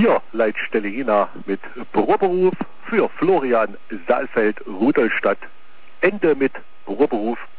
Hier Leitstelle Jena mit Büroberuf für Florian Saalfeld, Rudolstadt. Ende mit Büroberuf.